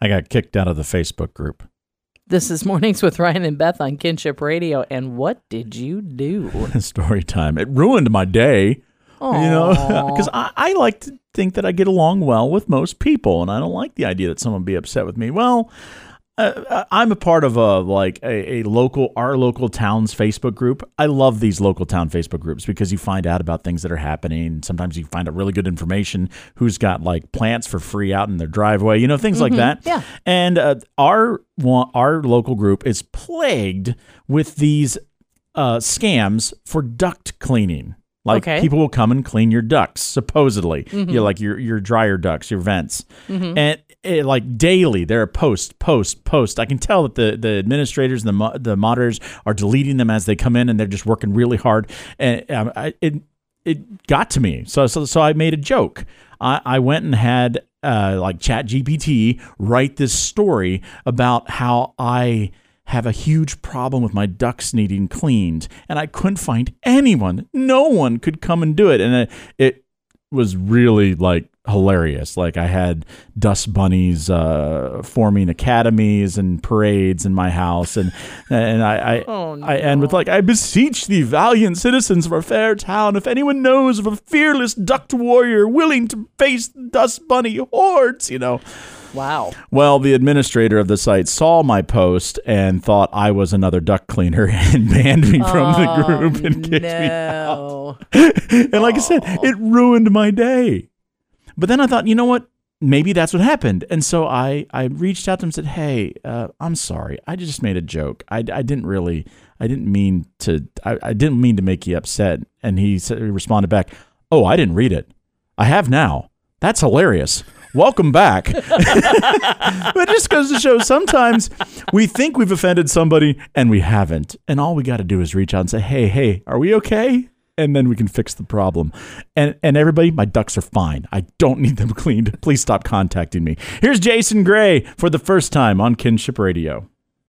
I got kicked out of the Facebook group. This is Mornings with Ryan and Beth on Kinship Radio. And what did you do? Story time. It ruined my day. Aww. You know, because I like to think that I get along well with most people, and I don't like the idea that someone would be upset with me. Well, I'm a part of our local town's Facebook group. I love these local town Facebook groups because you find out about things that are happening. Sometimes you find out really good information. Who's got like plants for free out in their driveway, you know, things like that. Yeah. And our local group is plagued with these scams for duct cleaning. Like people will come and clean your ducts, supposedly. You know, like your dryer ducts, your vents. And like daily, there are post. I can tell that the administrators and the moderators are deleting them as they come in, and they're just working really hard. And it got to me. So I made a joke. I went and had like ChatGPT write this story about how I have a huge problem with my ducts needing cleaned, and I couldn't find anyone. No one could come and do it, and it was really like hilarious. Like I had dust bunnies forming academies and parades in my house, and I end with like, I beseech thee, valiant citizens of our fair town, if anyone knows of a fearless duct warrior willing to face dust bunny hordes, you know. Wow. Well, the administrator of the site saw my post and thought I was another duct cleaner and banned me from the group and kicked me out. And like I said, it ruined my day. But then I thought, you know what? Maybe that's what happened. And so I reached out to him and said, hey, I'm sorry. I just made a joke. I didn't mean to make you upset. And he responded back, oh, I didn't read it. I have now. That's hilarious. Welcome back. But it just goes to show sometimes we think we've offended somebody and we haven't. And all we got to do is reach out and say, hey, are we okay? And then we can fix the problem. And everybody, my ducks are fine. I don't need them cleaned. Please stop contacting me. Here's Jason Gray for the first time on Kinship Radio.